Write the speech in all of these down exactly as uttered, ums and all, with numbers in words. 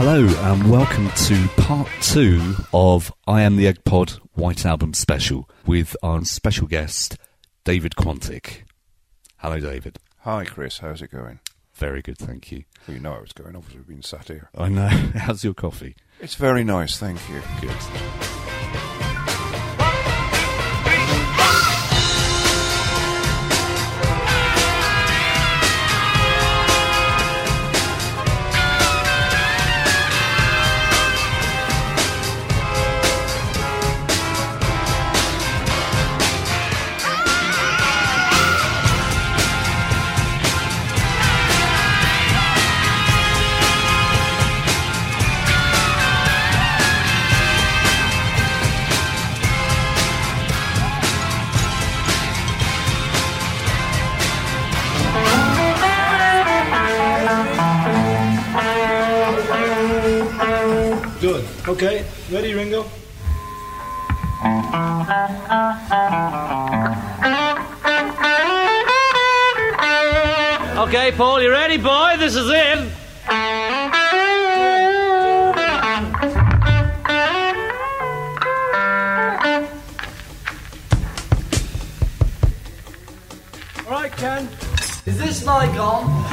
Hello and welcome to part two of I Am the Egg Pod White Album special with our special guest, David Quantick. Hello, David. Hi, Chris. How's it going? Very good, thank you. Well, you know how it's going. Obviously, we've been sat here. I know. How's your coffee? It's very nice, thank you. Good. Good. Okay. Ready, Ringo? Okay, Paul, you ready, boy? This is it. All right, Ken. Is this mic on?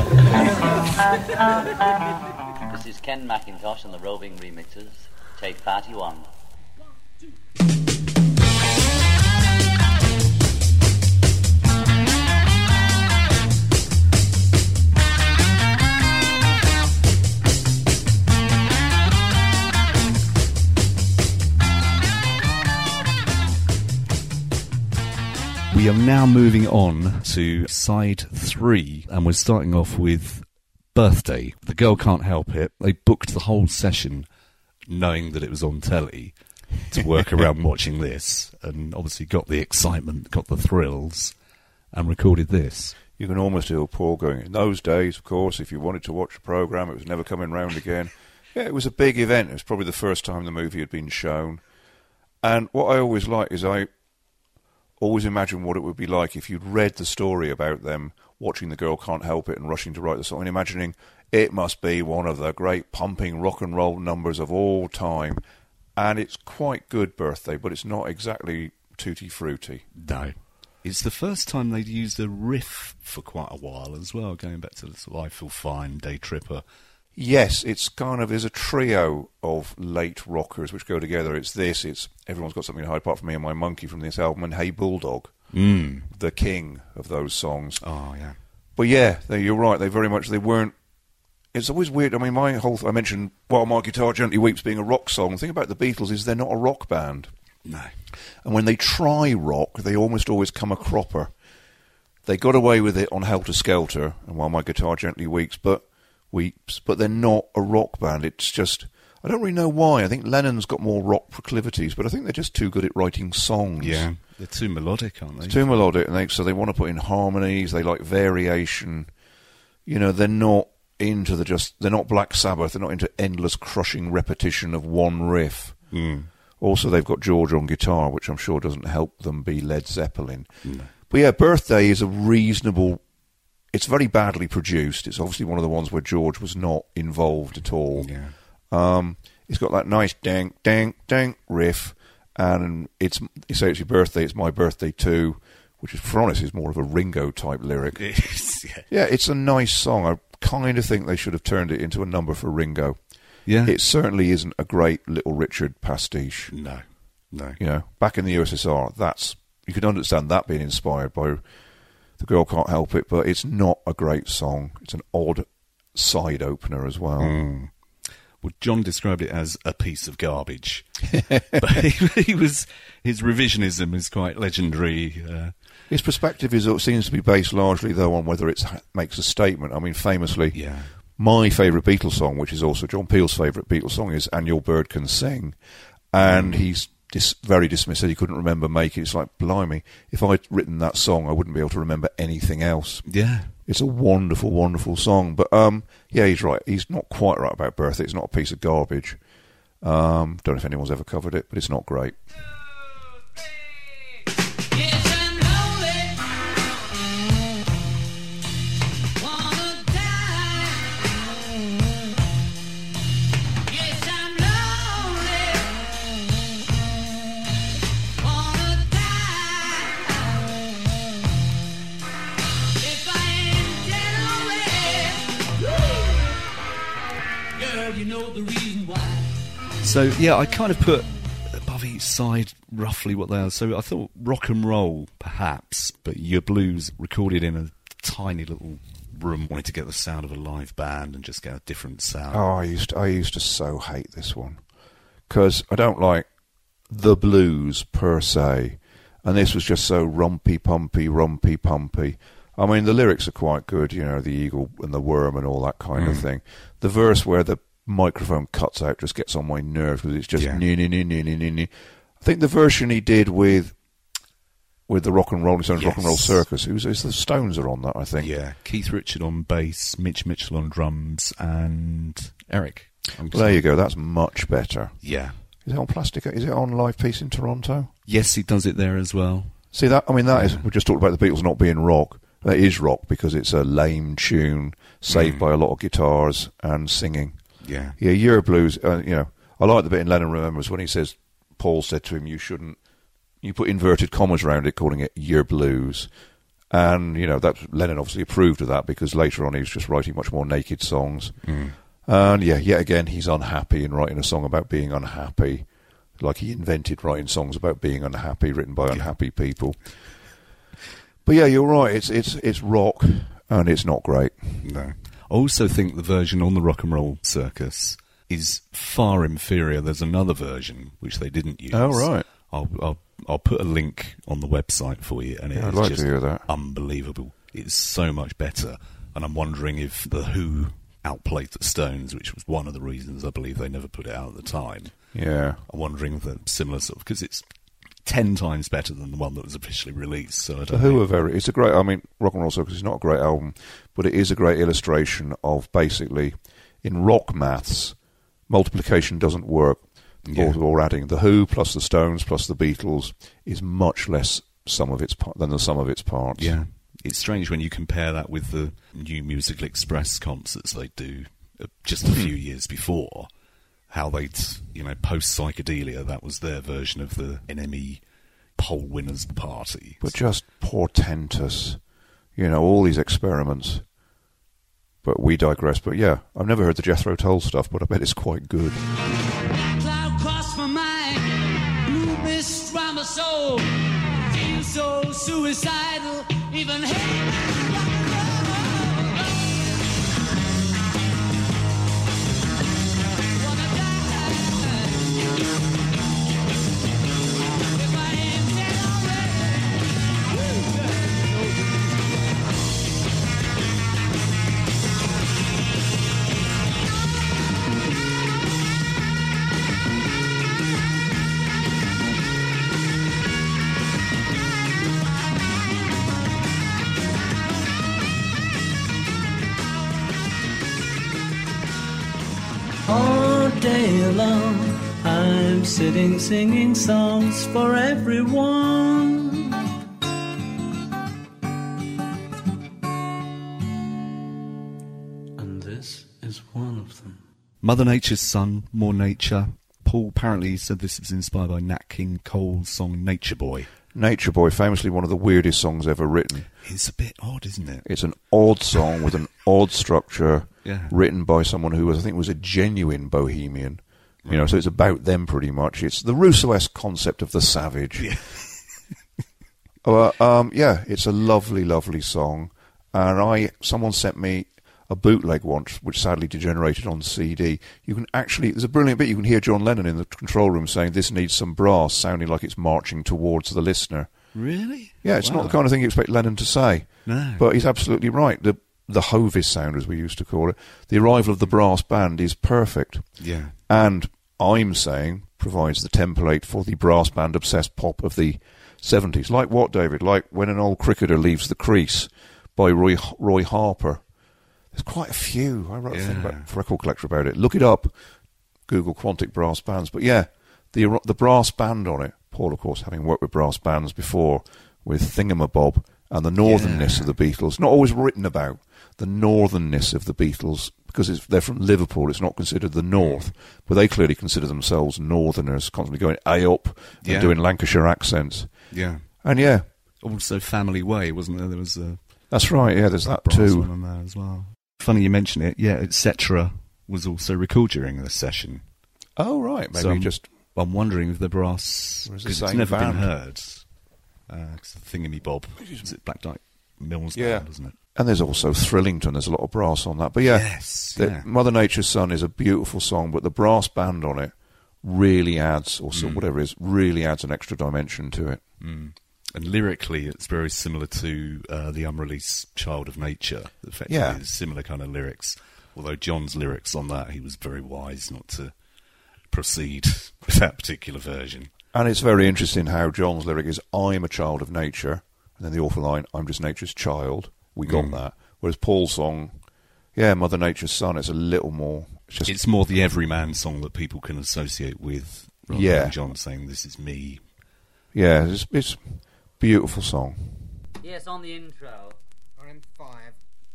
This is Ken McIntosh on the Roving Remixes, take thirty-one. We are now moving on to side three, and we're starting off with Birthday. The Girl Can't Help It. They booked the whole session knowing that it was on telly to work around watching this, and obviously got the excitement, got the thrills, and recorded this. You can almost hear Paul going, in those days, of course, if you wanted to watch a programme, it was never coming round again. Yeah, it was a big event. It was probably the first time the movie had been shown. And what I always like is I always imagine what it would be like if you'd read the story about them watching The Girl Can't Help It and rushing to write the song and imagining it must be one of the great pumping rock and roll numbers of all time. And it's quite good, Birthday, but it's not exactly tutti frutti. No. It's the first time they'd used a riff for quite a while as well, going back to the sort of I Feel Fine, Day Tripper. Yes, it's kind of, there's a trio of late rockers which go together. It's this, it's Everyone's Got Something to Hide Apart From Me and My Monkey from this album, and Hey Bulldog, Mm. the king of those songs. Oh, yeah. But yeah, they, you're right, they very much, they weren't, it's always weird. I mean, my whole, I mentioned While My Guitar Gently Weeps being a rock song. The thing about the Beatles is they're not a rock band. No. And when they try rock, they almost always come a cropper. They got away with it on Helter Skelter and While My Guitar Gently Weeps, but weeps, but they're not a rock band. It's just, I don't really know why. I think Lennon's got more rock proclivities, but I think they're just too good at writing songs. Yeah, they're too melodic, aren't they? It's too melodic, and they, so they want to put in harmonies, they like variation. You know, they're not into the just, they're not Black Sabbath, they're not into endless crushing repetition of one riff. Mm. Also, they've got George on guitar, which I'm sure doesn't help them be Led Zeppelin. No. But yeah, Birthday is a reasonable, it's very badly produced. It's obviously one of the ones where George was not involved at all. Yeah. Um, it's got that nice dang, dang, dang riff, and it's, you say it's your birthday, it's my birthday too, which is, for honest, is more of a Ringo-type lyric. It is, yeah. Yeah, it's a nice song. I kind of think they should have turned it into a number for Ringo. Yeah. It certainly isn't a great Little Richard pastiche. No. No. You know, back in the U S S R, that's, you could understand that being inspired by The Girl Can't Help It, but it's not a great song. It's an odd side opener as well. Mm. Well, John described it as a piece of garbage. But he, he was, his revisionism is quite legendary. Uh, His perspective is seems to be based largely, though, on whether it makes a statement. I mean, famously, yeah. my favourite Beatles song, which is also John Peel's favourite Beatles song, is And Your Bird Can Sing. And mm. he's dis- very dismissive. He couldn't remember making it. It's like, blimey, if I'd written that song, I wouldn't be able to remember anything else. Yeah. It's a wonderful, wonderful song. But, um, yeah, he's right. He's not quite right about Birthday. It's not a piece of garbage. Um, don't know if anyone's ever covered it, but it's not great. Well, you know the reason why. So, yeah, I kind of put above each side roughly what they are. So I thought rock and roll, perhaps, but Your Blues recorded in a tiny little room. Wanted to get the sound of a live band and just get a different sound. Oh, I used to, I used to so hate this one because I don't like the blues per se, and this was just so rompy pumpy, rompy pumpy. I mean, the lyrics are quite good, you know, the eagle and the worm and all that kind mm. of thing. The verse where the microphone cuts out just gets on my nerves because it's just yeah. nee, nee, nee, nee, nee, nee. I think the version he did with with the Rock and Rolling Stones, yes. Rock and Roll Circus, it was, it was the Stones are on that, I think. Yeah, Keith Richard on bass, Mitch Mitchell on drums, and Eric. Well, there you go. That's much better. Yeah. Is it on Plastic? Is it on Live Peace in Toronto? Yes, he does it there as well. See that? I mean, that yeah. is. We just talked about the Beatles not being rock. That is rock because it's a lame tune saved mm. by a lot of guitars and singing. Yeah. Yeah. Your Blues. Uh, you know, I like the bit in Lennon Remembers when he says Paul said to him, "You shouldn't." You put inverted commas around it, calling it Your Blues. And, you know, that Lennon obviously approved of that because later on he was just writing much more naked songs. Mm. And, yeah, yet again, he's unhappy and writing a song about being unhappy. Like he invented writing songs about being unhappy, written by unhappy people. But, yeah, you're right. It's it's it's rock, and it's not great. No. I also think the version on the Rock and Roll Circus is far inferior. There's another version, which they didn't use. Oh, right. I'll... I'll I'll put a link on the website for you, and yeah, it's I'd like just to hear that. Unbelievable. It's so much better, and I'm wondering if The Who outplayed the Stones, which was one of the reasons I believe they never put it out at the time. Yeah. I'm wondering if they're similar sort of, because it's ten times better than the one that was officially released. So I don't The Who know. are very, it's a great, I mean, Rock and Roll Circus is not a great album, but it is a great illustration of basically, in rock maths, multiplication doesn't work. Yeah. Or, or adding the Who plus the Stones plus the Beatles is much less sum of its than the sum of its parts. Yeah, it's strange when you compare that with the New Musical Express concerts they do just a few years before. How they'd, you know, post psychedelia, that was their version of the N M E poll winners party. But just portentous, you know, all these experiments. But we digress. But yeah, I've never heard the Jethro Tull stuff, but I bet it's quite good. My mind, blue mist round my soul, feel so suicidal, even hate rock and roll. Wanna die with my hands all day long, I'm sitting singing songs for everyone. And this is one of them. Mother Nature's Son, More Nature. Paul apparently said this is inspired by Nat King Cole's song Nature Boy. Nature Boy, famously one of the weirdest songs ever written. It's a bit odd, isn't it? It's an odd song with an odd structure, yeah. written by someone who was, I think, was a genuine bohemian. Right. You know, so it's about them pretty much. It's the Rousseau-esque concept of the savage. Yeah. uh, um, yeah, it's a lovely, lovely song. And I, someone sent me a bootleg once, which sadly degenerated on C D. You can actually, there's a brilliant bit, you can hear John Lennon in the control room saying, "This needs some brass," sounding like it's marching towards the listener. Really? Yeah, it's wow. not the kind of thing you expect Lennon to say. No. But he's absolutely right. The the Hovis sound, as we used to call it, the arrival of the brass band is perfect. Yeah. And I'm saying provides the template for the brass band obsessed pop of the seventies. Like what, David? Like When an Old Cricketer Leaves the Crease by Roy, Roy Harper. There's quite a few. I wrote yeah. a thing about Record Collector about it. Look it up. Google Quantic Brass Bands. But yeah, the the brass band on it. Paul, of course, having worked with brass bands before, with Thingamabob and the northernness yeah. of the Beatles. Not always written about, the northernness of the Beatles, because it's, they're from Liverpool. It's not considered the North. But they clearly consider themselves northerners, constantly going A-up and yeah. doing Lancashire accents. Yeah. And yeah. Also Family Way, wasn't there? There was a... That's right, yeah, there's that too. On there as well. Funny you mention it, yeah, et cetera was also recorded during the session. Oh, right. Maybe So I'm, just... I'm wondering if the brass... Or is it Because it's same never band? been heard. Uh, it's the Thingamy-Bob. Is it Black Dyke Mills Yeah. band, isn't it? And there's also Thrillington. There's a lot of brass on that. But yeah, Yes, the yeah. Mother Nature's Son is a beautiful song, but the brass band on it really adds, or so, Mm. whatever it is, really adds an extra dimension to it. Mm. And lyrically, it's very similar to uh, the unreleased Child of Nature. Effectively, Yeah. it's similar kind of lyrics. Although John's lyrics on that, he was very wise not to proceed with that particular version. And it's very interesting how John's lyric is, I'm a child of nature, and then the awful line, I'm just nature's child. We got Mm. that. Whereas Paul's song, yeah, Mother Nature's Son, it's a little more... It's just It's more the everyman song that people can associate with, rather Yeah. than John saying, this is me. Yeah, it's, it's a beautiful song. Yes, on the intro. R M five.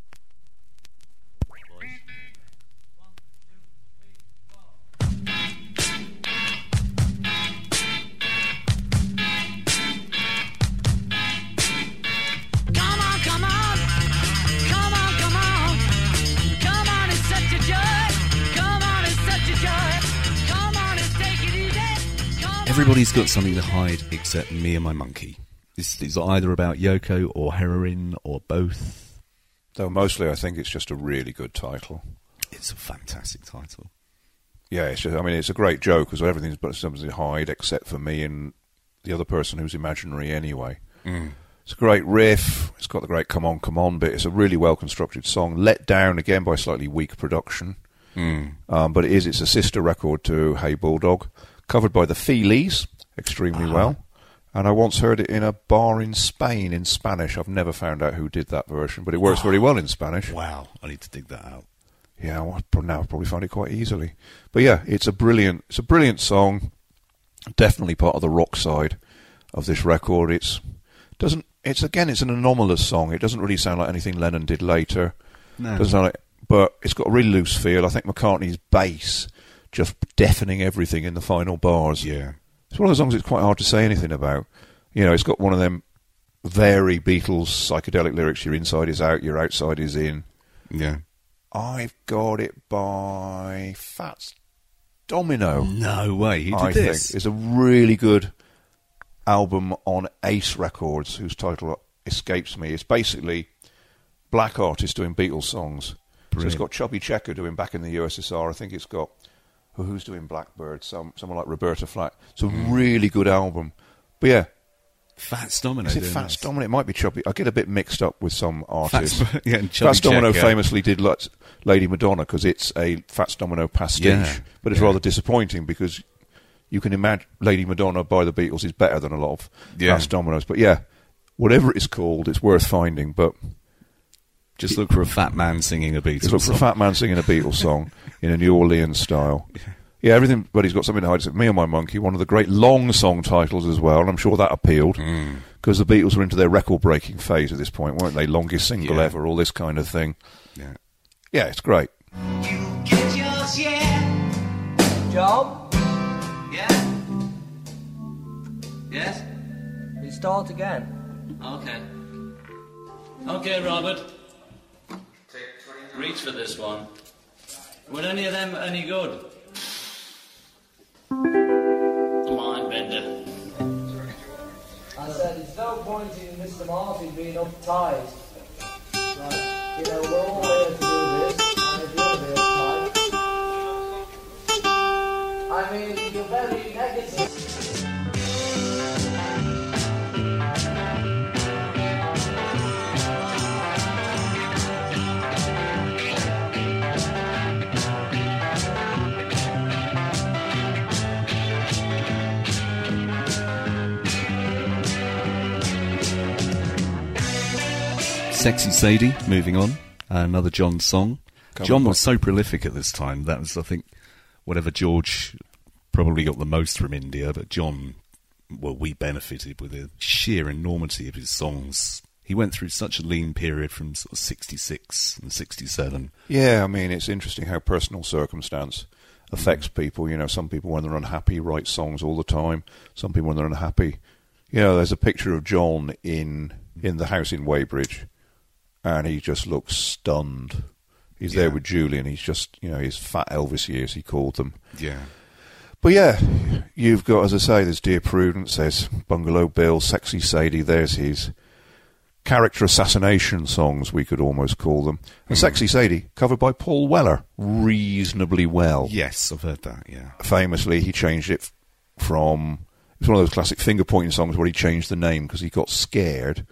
Come on, come on, come on, come on, come on, it's such a joy. Come on, it's such a joy. Come on, it's take it easy. Come on, Everybody's got something to hide except me and my monkey. This is either about Yoko or heroin or both. Though mostly I think it's just a really good title. It's a fantastic title. Yeah, it's just, I mean, it's a great joke because everything's but something to hide except for me and the other person who's imaginary anyway. Mm. It's a great riff. It's got the great come on, come on bit. It's a really well-constructed song. Let down, again, by slightly weak production. Mm. Um, but it is, it's a sister record to Hey Bulldog, covered by the Feelies extremely Ah. well. And I once heard it in a bar in Spain in Spanish. I've never found out who did that version, but it works very well in Spanish. Wow, I need to dig that out. Yeah, well, now I'll probably find it quite easily. But yeah, it's a brilliant, it's a brilliant song. Definitely part of the rock side of this record. It's doesn't. It's again, it's an anomalous song. It doesn't really sound like anything Lennon did later. No. Doesn't sound like, but it's got a really loose feel. I think McCartney's bass just deafening everything in the final bars. Yeah. It's one of the songs it's quite hard to say anything about. You know, it's got one of them very Beatles psychedelic lyrics. Your inside is out, your outside is in. Yeah. I've got it by Fats Domino. No way, he did I this. think it's a really good album on Ace Records, whose title escapes me. It's basically black artists doing Beatles songs. So Brilliant. it's got Chubby Checker doing Back in the U S S R. I think it's got who- who's doing Blackbird. Some someone like Roberta Flack. It's a really good album. But yeah, Fats Domino. is it doing Fats this. Domino? It might be Chubby. I get a bit mixed up with some artists. Fats, yeah, and Chubby Fats Domino Checker. famously did Lux- Lady Madonna because it's a Fats Domino pastiche, Yeah, but it's yeah. rather disappointing because you can imagine Lady Madonna by the Beatles is better than a lot of Yeah. Fats Dominoes. But yeah, whatever it's called, it's worth finding. But Just look for a fat man singing a Beatles just look for a song. fat man singing a Beatles song in a New Orleans style. Yeah, everything, but he's got something to hide. It's Me and My Monkey, one of the great long song titles as well, and I'm sure that appealed because the Beatles were into their record-breaking phase at this point, weren't they? Longest single Yeah. ever, all this kind of thing. Yeah. Yeah, it's great. get yours, yeah. Job, Yeah? Yes? we start again. Okay. Okay, Robert. Reach for this one. Were any of them any good? Come on, Bender. I said, there's no point in Mister Martin being uptight. Right, you know, we're all here to do this, and if you're a bit uptight, I mean, you're very negative. Sexy Sadie, moving on. Another John song. Come John on, was so prolific at this time. That was, I think, whatever George probably got the most from India, but John, well, we benefited with the sheer enormity of his songs. He went through such a lean period from sort of sixty-six and sixty-seven. Yeah, I mean, it's interesting how personal circumstance affects people. You know, some people, when they're unhappy, write songs all the time. Some people, when they're unhappy... You know, there's a picture of John in in the house in Weybridge, and he just looks stunned. He's Yeah. there with Julian. He's just, you know, his fat Elvis years, he called them. Yeah. But yeah, you've got, as I say, there's Dear Prudence, there's Bungalow Bill, Sexy Sadie, there's his character assassination songs, we could almost call them. And Sexy Sadie, covered by Paul Weller, reasonably well. Yes, I've heard that, yeah. Famously, he changed it from... It's one of those classic finger-pointing songs where he changed the name because he got scared,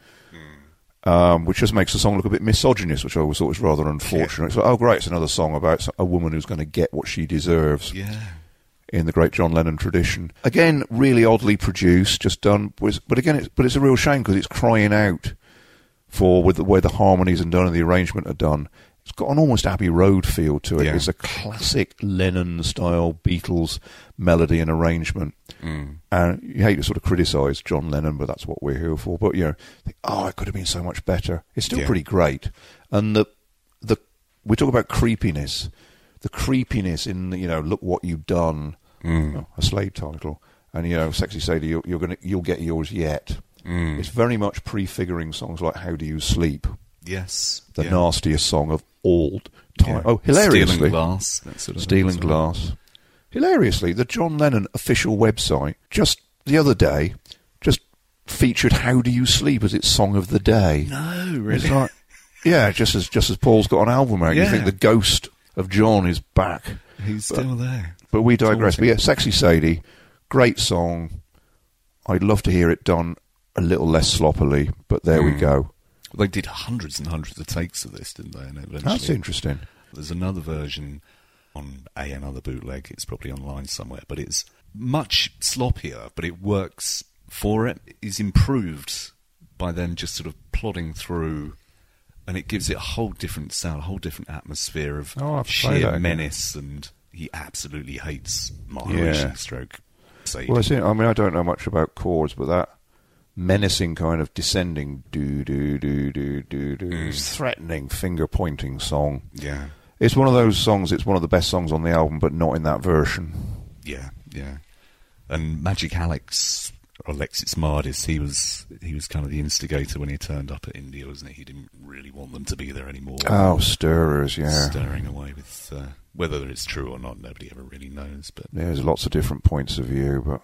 mm. um, which just makes the song look a bit misogynist, which I always thought was rather unfortunate. Yeah. It's like, oh, great, it's another song about a woman who's going to get what she deserves. Yeah. In the great John Lennon tradition. Again, really oddly produced, just done... But again, it's, but it's a real shame because it's crying out for with the way the harmonies are done and the arrangement are done. It's got an almost Abbey Road feel to it. Yeah. It's a classic Lennon-style Beatles melody and arrangement. Mm. And you hate to sort of criticise John Lennon, but that's what we're here for. But, you know, think, oh, it could have been so much better. It's still yeah. pretty great. And the the we talk about creepiness. The creepiness in, the, you know, look what you've done, mm. oh, a Slade title. And, you know, Sexy Sadie, you're, you're gonna, you'll get yours yet. Mm. It's very much prefiguring songs like How Do You Sleep? Yes. The yeah. nastiest song of all time. Yeah. Oh, hilariously. Steel and Glass. That sort of Steel and Glass. Hilariously, the John Lennon official website, just the other day, just featured How Do You Sleep as its song of the day. No, really? It's like, yeah, just as just as Paul's got an album out, yeah. you think the ghost of John is back. He's but, still there. But we digress. But yeah, Sexy Sadie, great song. I'd love to hear it done a little less sloppily, but there mm. we go. Well, they did hundreds and hundreds of takes of this, didn't they? And eventually, that's interesting. There's another version on a another bootleg. It's probably online somewhere, but it's much sloppier, but it works for it. It's improved by them just sort of plodding through, and it gives it a whole different sound, a whole different atmosphere of oh, sheer menace, and he absolutely hates Maharishi yeah. stroke. Sadie. Well, I, see, I mean, I don't know much about chords, but that menacing kind of descending do do do do do do mm. threatening finger pointing song. Yeah. It's one of those songs, it's one of the best songs on the album, but not in that version. Yeah, yeah. And Magic Alex, or Alexis Mardis, he was he was kind of the instigator when he turned up at India, wasn't he? He didn't really want them to be there anymore. Oh, stirrers, yeah. Stirring away with, uh, whether it's true or not, nobody ever really knows. But yeah, there's lots of different points of view, but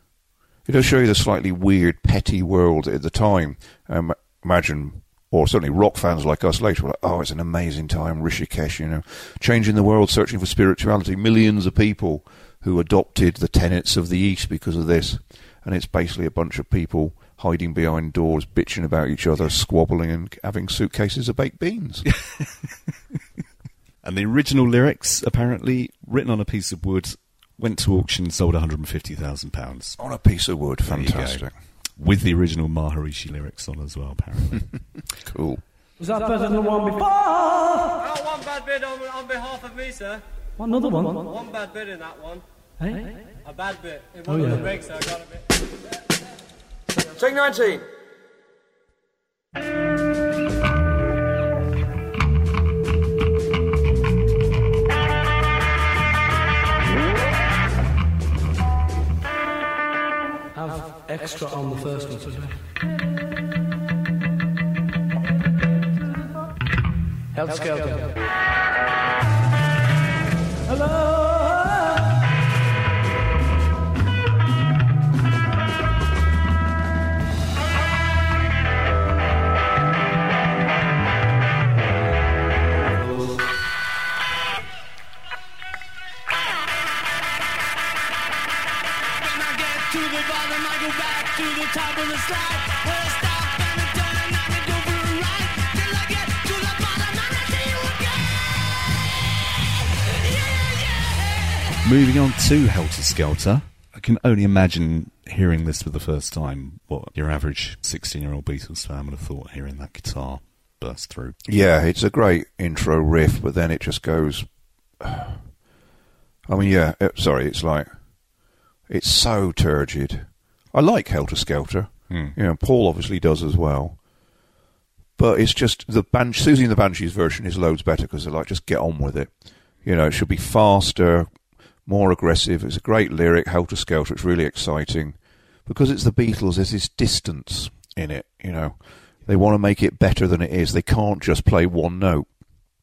it does show you the slightly weird, petty world at the time. Um, imagine... or certainly rock fans like us later were like, oh, it's an amazing time, Rishikesh, you know, changing the world, searching for spirituality, millions of people who adopted the tenets of the East because of this. And it's basically a bunch of people hiding behind doors, bitching about each other, squabbling and having suitcases of baked beans. And the original lyrics, apparently, written on a piece of wood, went to auction, sold one hundred fifty thousand pounds. On a piece of wood, fantastic. With the original Maharishi lyrics on as well, apparently. Cool. Was that better than the one before? Oh, one bad bit on, on behalf of me, sir. What, another one? One bad bit in that one. Hey? A bad bit. It Oh, wasn't yeah. a break, so I got a bit. Take nineteen. Have extra on the first one, please. Health Skelter. Hello. To the bottom, I go back to the top of the slide. Where I stop and I turn and I go for a ride. Till I get to the bottom and I see you again. Yeah, yeah. Moving on to Helter Skelter. I can only imagine hearing this for the first time what your average sixteen-year-old Beatles fan would have thought hearing that guitar burst through. Yeah, it's a great intro riff, but then it just goes... I mean, yeah, it, sorry, it's like... It's so turgid. I like Helter Skelter. Mm. You know, Paul obviously does as well. But it's just the Ban- Susie and the Banshees version is loads better because they're like, just get on with it. You know, it should be faster, more aggressive. It's a great lyric, Helter Skelter. It's really exciting. Because it's the Beatles, there's this distance in it, you know. They want to make it better than it is. They can't just play one note.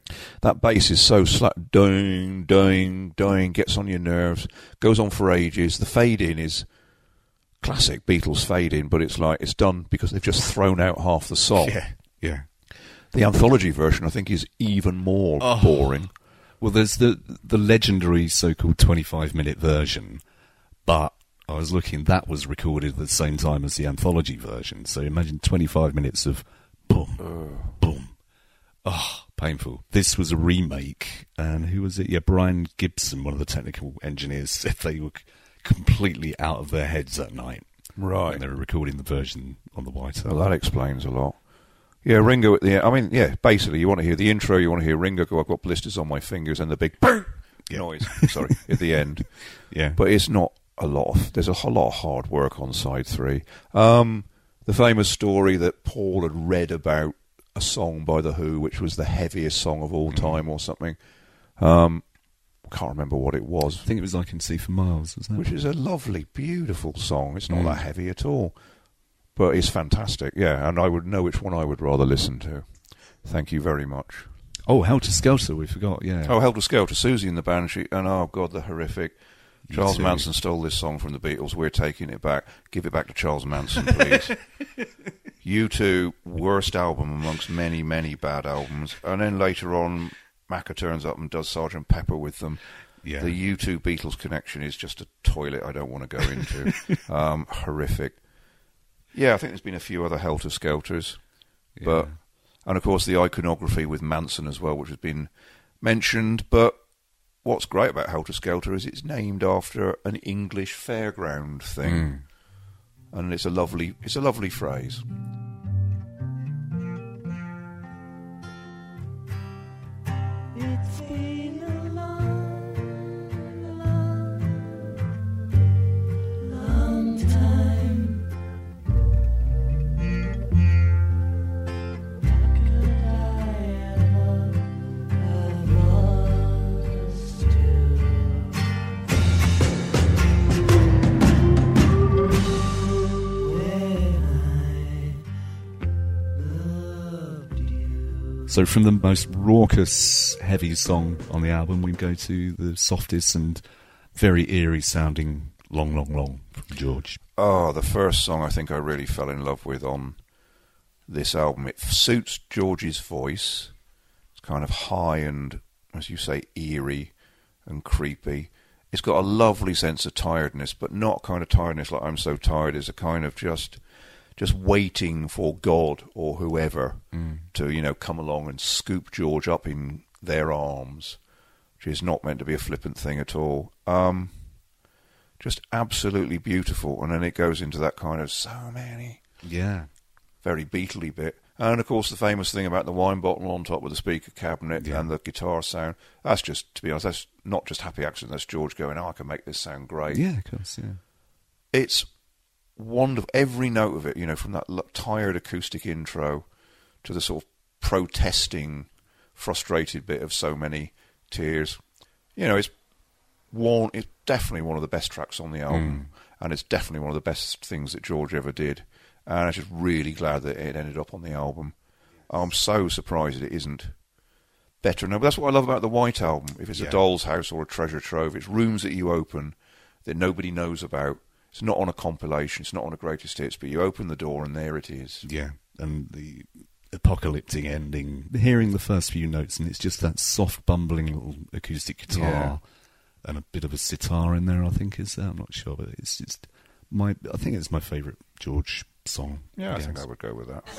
That bass is so slack, ding, ding, ding, gets on your nerves, goes on for ages. The fade in is classic Beatles fade in, but it's like it's done because they've just thrown out half the song. Yeah, yeah. The anthology version, I think, is even more Oh. boring. Well, there's the the legendary so-called twenty-five minute version, but I was looking, that was recorded at the same time as the anthology version. So imagine twenty-five minutes of boom, boom. Oh, painful. This was a remake, and who was it? Yeah, Brian Gibson, one of the technical engineers, said they were c- completely out of their heads that night. Right. When they were recording the version on the White Album. Well, that explains a lot. Yeah, Ringo at the end. I mean, yeah, basically, you want to hear the intro, you want to hear Ringo go, I've got blisters on my fingers, and the big Yeah. noise, sorry, at the end. Yeah. But it's not a lot of, there's a whole lot of hard work on side three. Um, the famous story that Paul had read about a song by The Who, which was the heaviest song of all time or something. Um, I can't remember what it was. I think it was I Can See for Miles, was that? Which is a lovely, beautiful song. It's not Mm. that heavy at all. But it's fantastic, yeah, and I would know which one I would rather listen to. Thank you very much. Oh, Helter Skelter, we forgot, yeah. Oh, Helter Skelter, Susie and the Band, she, and oh God, the horrific. You Charles too. Manson stole this song from the Beatles. We're taking it back. Give it back to Charles Manson, please. U two, worst album amongst many, many bad albums. And then later on, Macca turns up and does Sergeant Pepper with them. Yeah. The U two Beatles connection is just a toilet I don't want to go into. um, horrific. Yeah, I think there's been a few other Helter Skelters. Yeah. But, and of course the iconography with Manson as well, which has been mentioned. But what's great about Helter Skelter is it's named after an English fairground thing. Mm. And it's a lovely, it's a lovely phrase. It's been a long, long, long time. Could I ever have understood So from the most raucous, heavy song on the album, we go to the softest and very eerie sounding Long, Long, Long from George. Oh, the first song I think I really fell in love with on this album. It suits George's voice. It's kind of high and, as you say, eerie and creepy. It's got a lovely sense of tiredness, but not kind of tiredness like I'm so tired. It's a kind of just just waiting for God or whoever Mm. to, you know, come along and scoop George up in their arms, which is not meant to be a flippant thing at all. Um, just absolutely beautiful. And then it goes into that kind of so many, Yeah. very Beatley bit. And, of course, the famous thing about the wine bottle on top with the speaker cabinet Yeah. and the guitar sound. That's just, to be honest, that's not just happy accident. That's George going, oh, I can make this sound great. Yeah, of course, yeah. It's wonderful. Every note of it, you know, from that l- tired acoustic intro to the sort of protesting, frustrated bit of so many tears. You know, it's one. It's definitely one of the best tracks on the album, and it's definitely one of the best things that George ever did. And I'm just really glad that it ended up on the album. I'm so surprised that it isn't better. No, but that's what I love about the White Album. If it's Yeah. a doll's house or a treasure trove, it's rooms that you open that nobody knows about. It's not on a compilation, it's not on a greatest hits, but you open the door and there it is. Yeah, and the apocalyptic ending, hearing the first few notes, and it's just that soft, bumbling little acoustic guitar Yeah. and a bit of a sitar in there, I think, is there? I'm not sure, but it's just my, I think it's my favourite George song. Yeah, I guess. think I would go with that.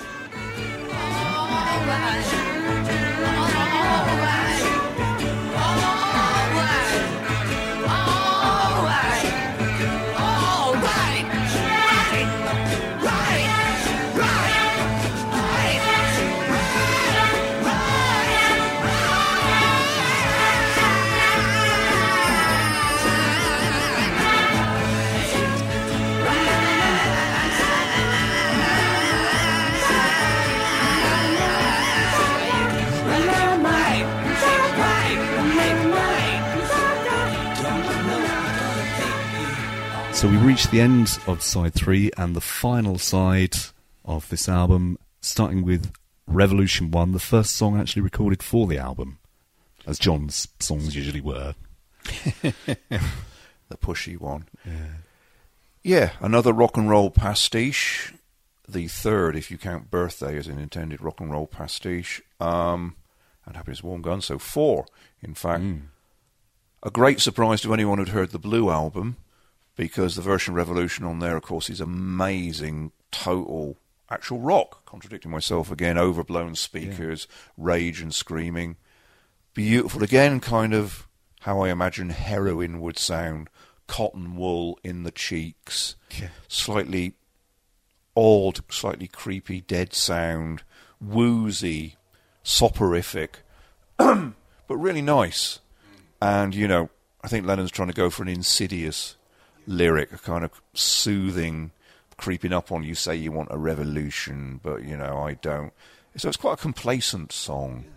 So we reached the end of side three and the final side of this album, starting with Revolution one, the first song actually recorded for the album, as John's songs usually were. The pushy one. Yeah. Yeah, another rock and roll pastiche. The third, if you count Birthday as an intended rock and roll pastiche. Um, and Happiness Warm Gun, so four, in fact. Mm. A great surprise to anyone who'd heard the Blue album, because the version Revolution on there, of course, is amazing, total, actual rock. Contradicting myself again, overblown speakers, yeah. Rage and screaming. Beautiful. Again, kind of how I imagine heroin would sound. Cotton wool in the cheeks. Yeah. Slightly odd, slightly creepy, dead sound. Woozy, soporific. But really nice. And, you know, I think Lennon's trying to go for an insidious lyric, a kind of soothing, creeping up on you, say you want a revolution, but, you know, I don't. So it's quite a complacent song,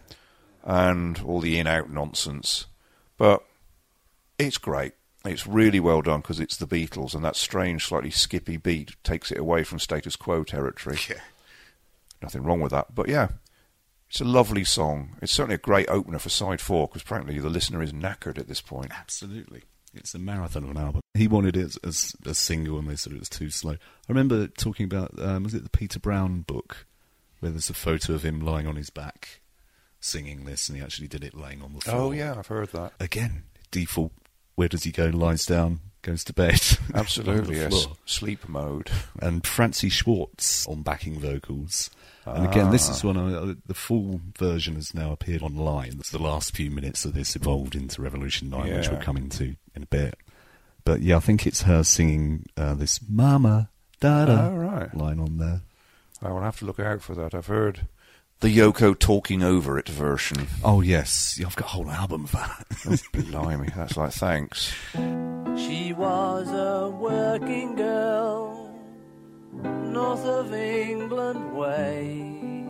and all the in-out nonsense. But it's great. It's really well done, because it's the Beatles, and that strange, slightly skippy beat takes it away from status quo territory. Yeah. Nothing wrong with that. But, yeah, it's a lovely song. It's certainly a great opener for side four, because apparently the listener is knackered at this point. Absolutely. It's a marathon of an album. He wanted it as, as a single, and they said it was too slow. I remember talking about, um, was it the Peter Brown book, where there's a photo of him lying on his back singing this, and he actually did it laying on the floor. Oh, yeah, I've heard that. Again, default, where does he go? Lies down, goes to bed. Absolutely, yes. Floor. Sleep mode. And Francie Schwartz on backing vocals. And again, this is one, I, the full version has now appeared online. The last few minutes of this evolved into Revolution nine, yeah. which we'll come into in a bit. But yeah, I think it's her singing uh, this Mama, Da-da oh, right. line on there. I will have to look out for that. I've heard the Yoko talking over it version. Oh, yes. Yeah, I've got a whole album of that. Oh, blimey. That's like, thanks. She was a working girl, north of England way.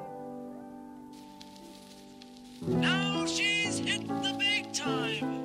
Now she's hit the big time.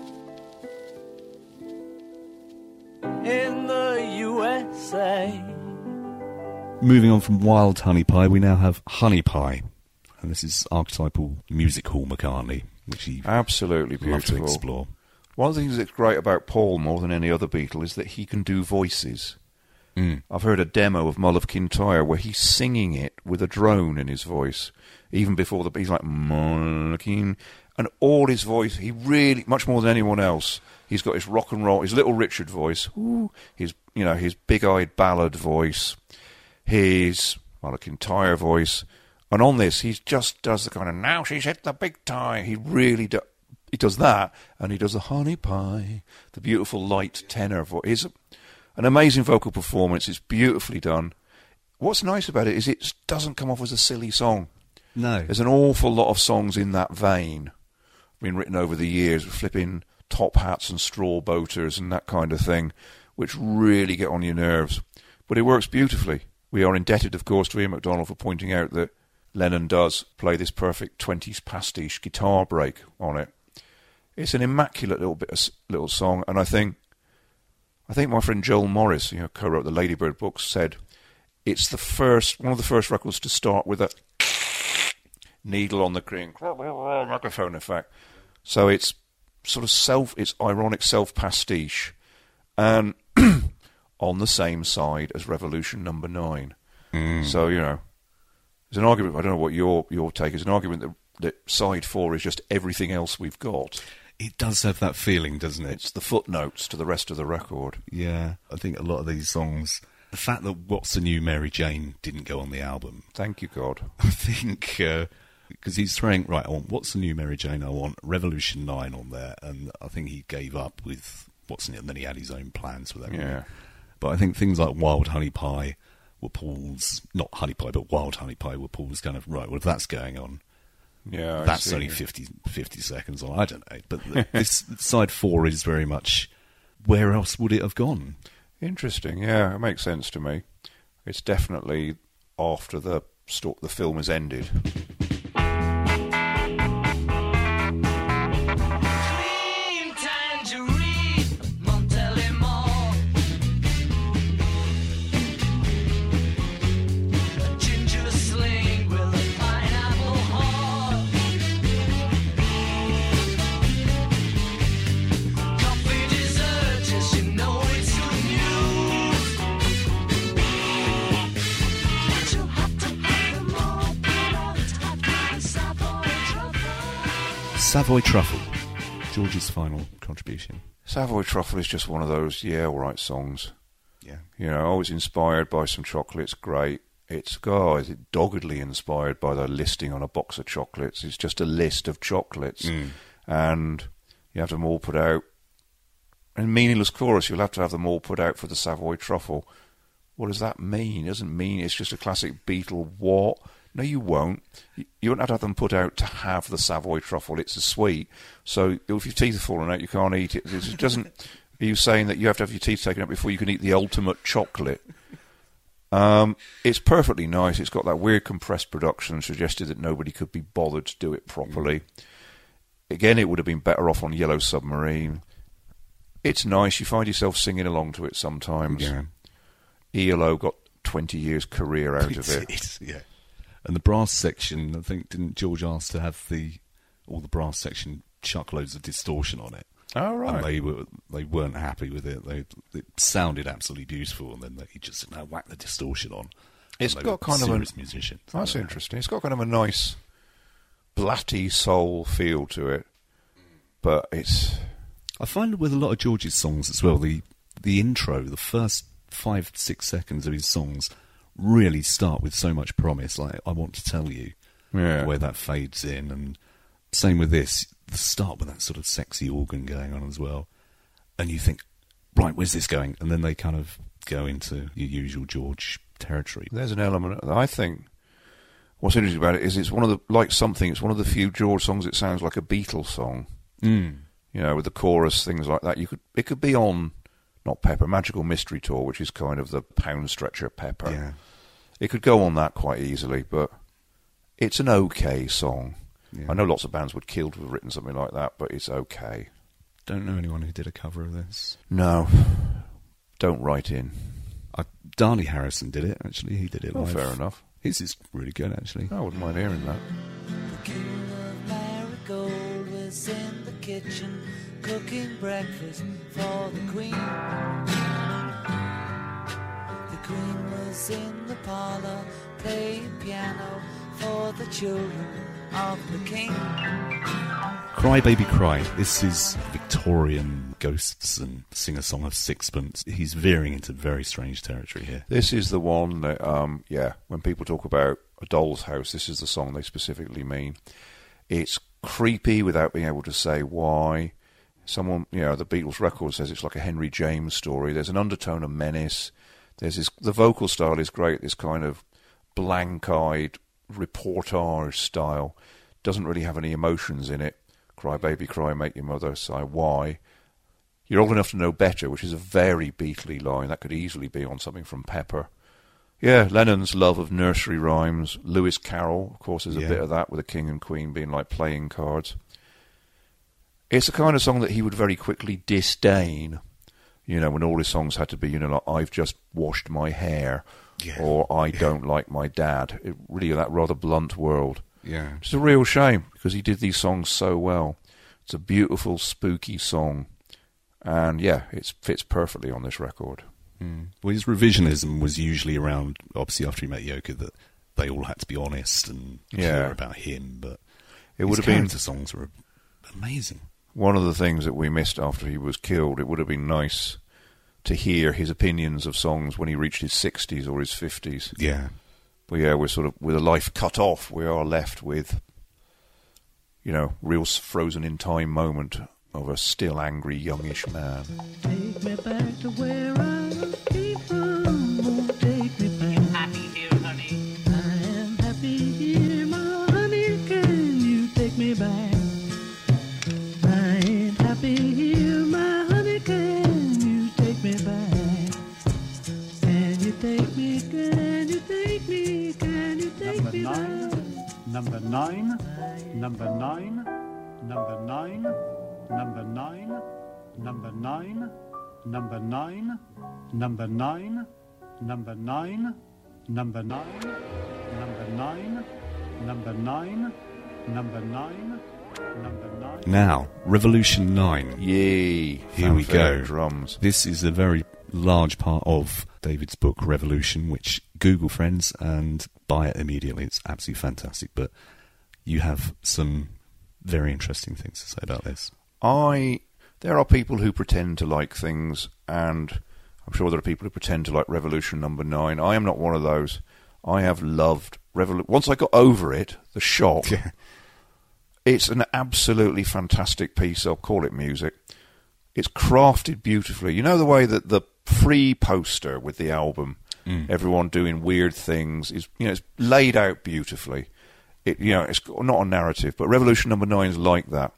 In the U S A. Moving on from Wild Honey Pie, we now have Honey Pie. And this is archetypal music hall McCartney, which he absolutely loved beautiful. to explore. One of the things that's great about Paul more than any other Beatle is that he can do voices. Mm. I've heard a demo of Mull of Kintyre where he's singing it with a drone in his voice, even before the he's like Mull of Kin, and all his voice, he really, much more than anyone else, he's got his rock and roll, his Little Richard voice, ooh, his you know his big-eyed ballad voice, his Mull of Kintyre voice, and on this he just does the kind of now she's hit the big time. He really does. He does that, and he does the Honey Pie, the beautiful light tenor voice. It's an amazing vocal performance. It's beautifully done. What's nice about it is it doesn't come off as a silly song. No. There's an awful lot of songs in that vein, been written over the years, flipping top hats and straw boaters and that kind of thing, which really get on your nerves. But it works beautifully. We are indebted, of course, to Ian MacDonald for pointing out that Lennon does play this perfect twenties pastiche guitar break on it. It's an immaculate little bit of little song, and I think, I think my friend Joel Morris, you know, co-wrote the Ladybird books, said it's the first, one of the first records to start with a needle on the green microphone effect. So it's sort of self, it's ironic self pastiche, and on the same side as Revolution Number Nine. Mm. So you know, there's an argument. I don't know what your your take is. An argument that that side four is just everything else we've got. It does have that feeling, doesn't it? It's the footnotes to the rest of the record. Yeah, I think a lot of these songs, the fact that What's the New Mary Jane didn't go on the album. Thank you, God. I think, because uh, he's throwing, right, I want What's the New Mary Jane, I want Revolution nine on there, and I think he gave up with What's in it, and then he had his own plans for that. Yeah. But I think things like Wild Honey Pie were Paul's, not Honey Pie, but Wild Honey Pie were Paul's kind of, right, well, if that's going on, yeah, I that's see. only fifty, fifty seconds on. I don't know. But this side four is very much, where else would it have gone? Interesting. Yeah, it makes sense to me. It's definitely after the st- the film has ended. Clean tangerine, Montelimar. A ginger sling with a Savoy Truffle, George's final contribution. Savoy Truffle is just one of those, yeah, all right songs. Yeah. You know, always inspired by some chocolates, great. It's, God, is it doggedly inspired by the listing on a box of chocolates. It's just a list of chocolates. Mm. And you have them all put out. And meaningless chorus, you'll have to have them all put out for the Savoy Truffle. What does that mean? It doesn't mean it's just a classic Beatle what? No, you won't. You, you won't have to have them put out to have the Savoy Truffle. It's a sweet. So if your teeth are falling out, you can't eat it. It doesn't... Are you saying that you have to have your teeth taken out before you can eat the ultimate chocolate? Um, it's perfectly nice. It's got that weird compressed production, suggested that nobody could be bothered to do it properly. Again, it would have been better off on Yellow Submarine. It's nice. You find yourself singing along to it sometimes. Yeah. E L O got twenty years career out of it. It's, yeah. And the brass section, I think, didn't George ask to have the all the brass section chuck loads of distortion on it? Oh, right. And they, were, they weren't happy with it. They, it sounded absolutely beautiful, and then they, he just no, whack the distortion on. It's and got kind of serious a musician. That's interesting. It's got kind of a nice blatty soul feel to it, but it's. I find with a lot of George's songs as well, the the intro, the first five six seconds of his songs, really start with so much promise. Like I want to tell you, Yeah. where that fades in, and same with this. The start with that sort of sexy organ going on as well, and you think, right, where's this going? And then they kind of go into your usual George territory. There's an element. I think what's interesting about it is it's one of the like something. It's one of the few George songs that sounds like a Beatles song. Mm. You know, with the chorus, things like that. You could it could be on not Pepper, Magical Mystery Tour, which is kind of the pound stretcher Pepper. Yeah. It could go on that quite easily, but it's an okay song. Yeah. I know lots of bands would kill to have written something like that, but it's okay. Don't know anyone who did a cover of this. No, don't write in. I, Darnie Harrison did it, actually. He did it Oh, live. fair enough. His is really good, actually. I wouldn't mind hearing that. The king of Marigold was in the kitchen cooking breakfast for the queen. The queen was in the parlor playing piano for the children of the king. Cry Baby Cry. This is Victorian ghosts and Sing a Song of Sixpence. He's veering into very strange territory here. This is the one that, um, yeah, when people talk about A Doll's House, this is the song they specifically mean. It's creepy without being able to say why. Someone, you know, the Beatles record says it's like a Henry James story. There's an undertone of menace. There's this, the vocal style is great, this kind of blank-eyed reportage style. Doesn't really have any emotions in it. Cry baby cry, make your mother sigh. Why? You're old enough to know better, which is a very Beatley line. That could easily be on something from Pepper. Yeah, Lennon's love of nursery rhymes. Lewis Carroll, of course, is a Yeah. bit of that, with the king and queen being like playing cards. It's the kind of song that he would very quickly disdain. You know, when all his songs had to be, you know, like, I've just washed my hair, Yeah. or I don't like my dad. It really, that rather blunt world. Yeah. It's a real shame, because he did these songs so well. It's a beautiful, spooky song. And, yeah, it fits perfectly on this record. Mm. Well, his revisionism was usually around, obviously after he met Yoko, that they all had to be honest and Yeah. clear about him, but It his would have been character songs were amazing. one of the things that we missed after he was killed. It would have been nice to hear his opinions of songs when he reached his sixties or his fifties. Yeah. But yeah, we're sort of, with a life cut off, we are left with, you know, real frozen in time moment of a still angry youngish man. Take me back to where I came from. Oh, take me back. Happy here, honey. I am happy here, my honey. Can you take me back? I ain't happy here, my honey. Can you take me back? Can you take me? Can you take me? Can you take Number me nine. back? Number nine, number nine, number nine, number nine, number nine, number nine, number nine, number nine, number nine, number nine, number nine, number nine, number nine. Now, Revolution nine. Yay! Here we Fanfare go. Drums. This is a very large part of David's book, Revolution, which Google, friends, and buy it immediately. It's absolutely fantastic. But you have some very interesting things to say about this. I there are people who pretend to like things, and I'm sure there are people who pretend to like Revolution Number Nine. I am not one of those. I have loved Revolution. Once I got over it, the shock. Yeah. It's an absolutely fantastic piece. I'll call it music. It's crafted beautifully. You know the way that the free poster with the album, mm. everyone doing weird things, is you know it's laid out beautifully. It you know it's not a narrative, but Revolution Number Nine is like that.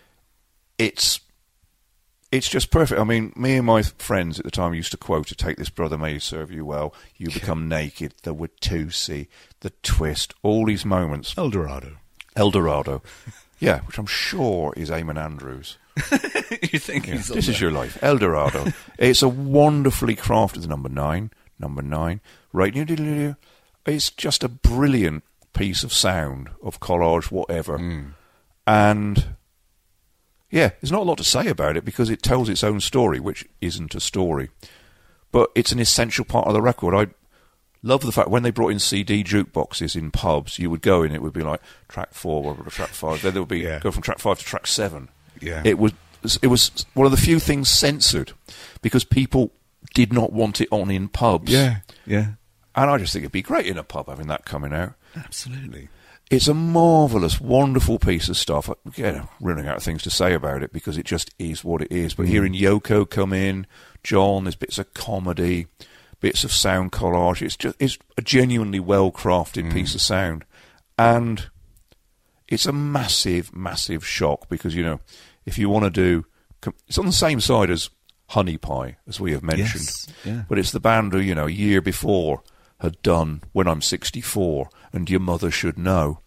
It's it's just perfect. I mean, me and my friends at the time used to quote it, "Take this, brother, may he serve you well. You become naked." The Watusi, the twist, all these moments. El Dorado. El Dorado. Yeah, which I'm sure is Eamon Andrews. You think Yeah, he's on this is there? your life. El Dorado. It's a wonderfully crafted number nine. Number nine. Right. It's just a brilliant piece of sound, of collage, whatever. Mm. And, yeah, there's not a lot to say about it because it tells its own story, which isn't a story. But it's an essential part of the record. I love the fact when they brought in C D jukeboxes in pubs, you would go in, it would be like track four, or track five. Then there would be Yeah. go from track five to track seven. Yeah. It was it was one of the few things censored because people did not want it on in pubs. Yeah, yeah. And I just think it'd be great in a pub having that coming out. Absolutely. It's a marvellous, wonderful piece of stuff. Again, I'm running out of things to say about it because it just is what it is. But Mm. hearing Yoko come in, John, there's bits of comedy, bits of sound collage. It's just it's a genuinely well-crafted Mm. piece of sound. And it's a massive, massive shock because, you know, if you want to do... It's on the same side as Honey Pie, as we have mentioned. Yes, yeah. But it's the band who, you know, a year before had done When I'm sixty-four and Your Mother Should Know.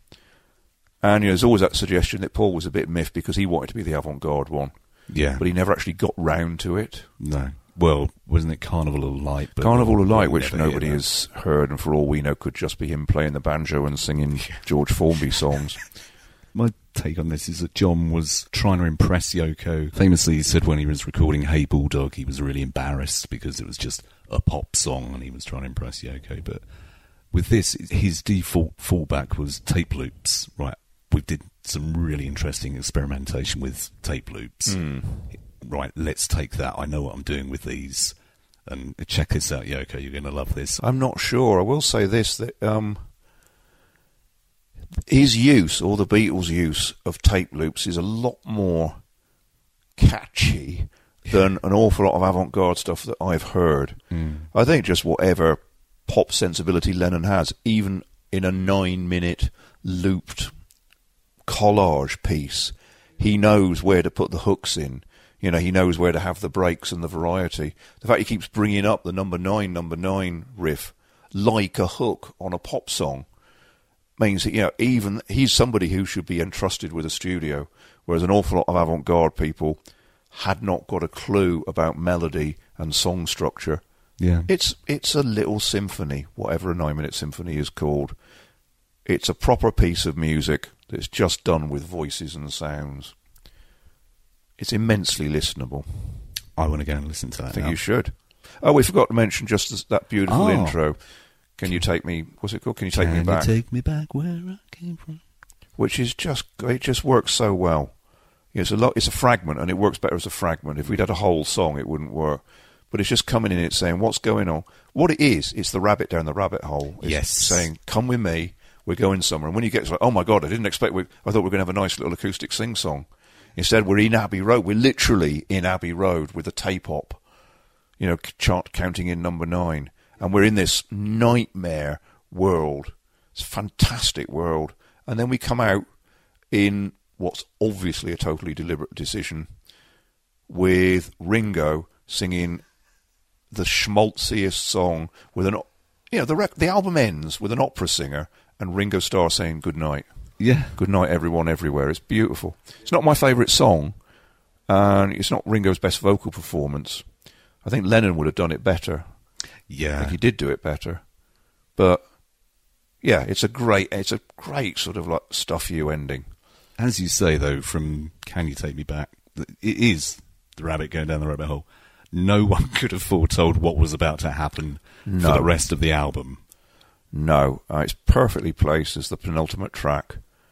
And you know, there's always that suggestion that Paul was a bit miffed because he wanted to be the avant-garde one. Yeah. But he never actually got round to it. No. Well, wasn't it Carnival of Light? But Carnival of Light, we'll which never hear nobody that. has heard, and for all we know could just be him playing the banjo and singing George Formby songs. My take on this is that John was trying to impress Yoko. Famously, he said when he was recording Hey Bulldog, he was really embarrassed because it was just a pop song and he was trying to impress Yoko. But with this, his default fallback was tape loops. Right, we did some really interesting experimentation with tape loops. Mm. Right, let's take that. I know what I'm doing with these. And check this out, Yoko, you're going to love this. I'm not sure. I will say this, that um, his use, or the Beatles' use of tape loops, is a lot more catchy than an awful lot of avant-garde stuff that I've heard. Mm. I think just whatever pop sensibility Lennon has, even in a nine-minute looped collage piece, he knows where to put the hooks in. You know, he knows where to have the breaks and the variety. The fact he keeps bringing up the number nine, number nine riff like a hook on a pop song means that, you know, even he's somebody who should be entrusted with a studio, whereas an awful lot of avant-garde people had not got a clue about melody and song structure. Yeah. It's it's a little symphony, whatever a nine-minute symphony is called. It's a proper piece of music that's just done with voices and sounds. It's immensely listenable. I want to go and listen to that I think now. you should. Oh, we forgot to mention just this, that beautiful Oh. intro. Can you take me? What's it called? Can you take Can me back? you take me back where I came from? Which is just it just works so well. It's a lot. It's a fragment, and it works better as a fragment. If we'd had a whole song, it wouldn't work. But it's just coming in. It's saying what's going on. What it is, it's the rabbit down the rabbit hole. It's Yes. saying, "Come with me. We're going somewhere." And when you get to like, oh my god, I didn't expect. We, I thought we were going to have a nice little acoustic sing song. Instead, we're in Abbey Road. We're literally in Abbey Road with a tape op. You know, chart counting in number nine, and we're in this nightmare world. It's a fantastic world, and then we come out in what's obviously a totally deliberate decision with Ringo singing the schmaltziest song with an, you know, the rec- the album ends with an opera singer and Ringo Starr saying good night. Yeah. Good night, everyone, everywhere. It's beautiful. It's not my favourite song, and it's not Ringo's best vocal performance. I think Lennon would have done it better. I Yeah. think he did do it better, but yeah, it's a great, it's a great sort of like stuff you ending. As you say, though, from Can You Take Me Back, it is the rabbit going down the rabbit hole. No one could have foretold what was about to happen No. for the rest of the album. No, uh, it's perfectly placed as the penultimate track.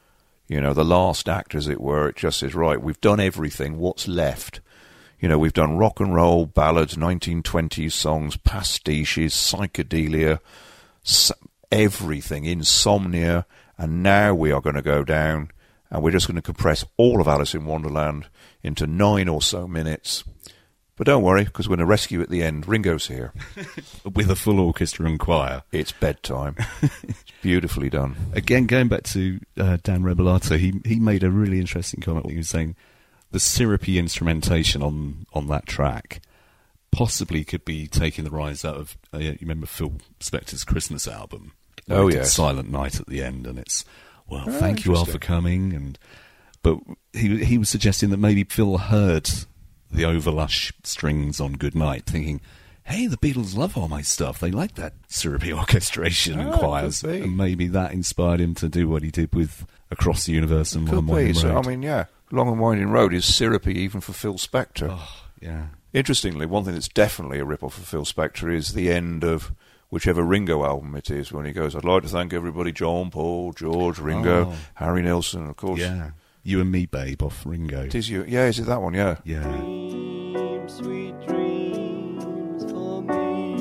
You know, the last act, as it were, it just says, right, we've done everything, what's left? You know, we've done rock and roll, ballads, nineteen twenties songs, pastiches, psychedelia, everything, insomnia, and now we are going to go down and we're just going to compress all of Alice in Wonderland into nine or so minutes. But don't worry, because we're going to rescue at the end. Ringo's here. With a full orchestra and choir. It's bedtime. It's beautifully done. Again, going back to uh, Dan Rebelato, he he made a really interesting comment. He was saying the syrupy instrumentation on, on that track possibly could be taking the rise out of, uh, you remember Phil Spector's Christmas album? Oh, yeah. yes. Silent Night at the end, and it's, well, Oh, thank you all for coming. And But he he was suggesting that maybe Phil heard the overlush strings on Goodnight, thinking, hey, the Beatles love all my stuff. They like that syrupy orchestration and Oh, choirs. could be. And maybe that inspired him to do what he did with Across the Universe and Could Long and Winding be. So, Road. I mean, yeah, Long and Winding Road is syrupy even for Phil Spector. Oh, yeah. Interestingly, one thing that's definitely a rip-off of Phil Spector is the end of whichever Ringo album it is, when he goes, I'd like to thank everybody, John, Paul, George, Ringo, Oh. Harry Nilsson, of course. Yeah. You and Me, Babe, off Ringo. It is you. Yeah, is it that one? Yeah. Yeah. Dream sweet dreams for me.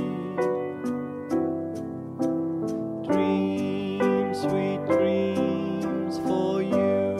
Dream sweet dreams for you.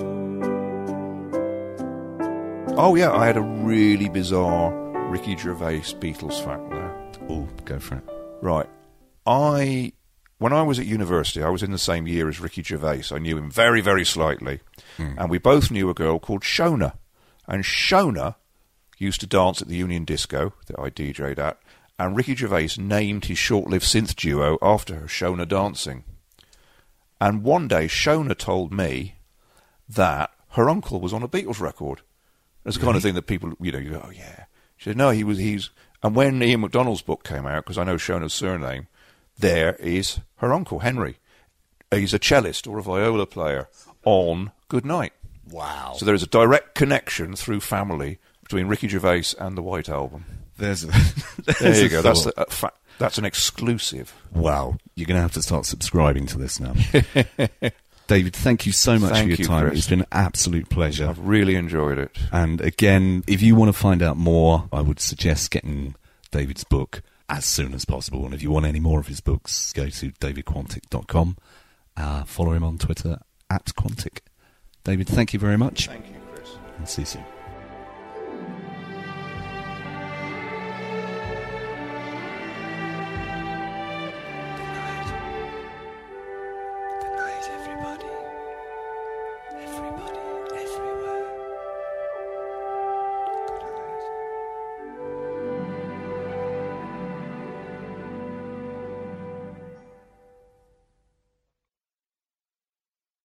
Oh, yeah, I had a really bizarre Ricky Gervais Beatles fact there. Oh, go for it. Right. I, when I was at university, I was in the same year as Ricky Gervais. I knew him very, very slightly. Mm. And we both knew a girl called Shona. And Shona used to dance at the Union Disco that I D J'd at. And Ricky Gervais named his short-lived synth duo after her, Shona Dancing. And one day, Shona told me that her uncle was on a Beatles record. It's the kind of thing that people, you know, you go, oh, yeah. She said, no, he was, he's... And when Ian MacDonald's book came out, because I know Shona's surname, there is her uncle, Henry. He's a cellist or a viola player on Goodnight. Wow. So there is a direct connection through family between Ricky Gervais and the White Album. There's, a, There there's you a go. That's, thought. the, uh, fa- that's an exclusive. Wow. You're going to have to start subscribing to this now. David, thank you so much Thank for your you, time. Chris. It's been an absolute pleasure. I've really enjoyed it. And again, if you want to find out more, I would suggest getting David's book as soon as possible. And if you want any more of his books, go to david quantick dot com. Uh, follow him on Twitter, at Quantick. David, thank you very much. Thank you, Chris. And see you soon.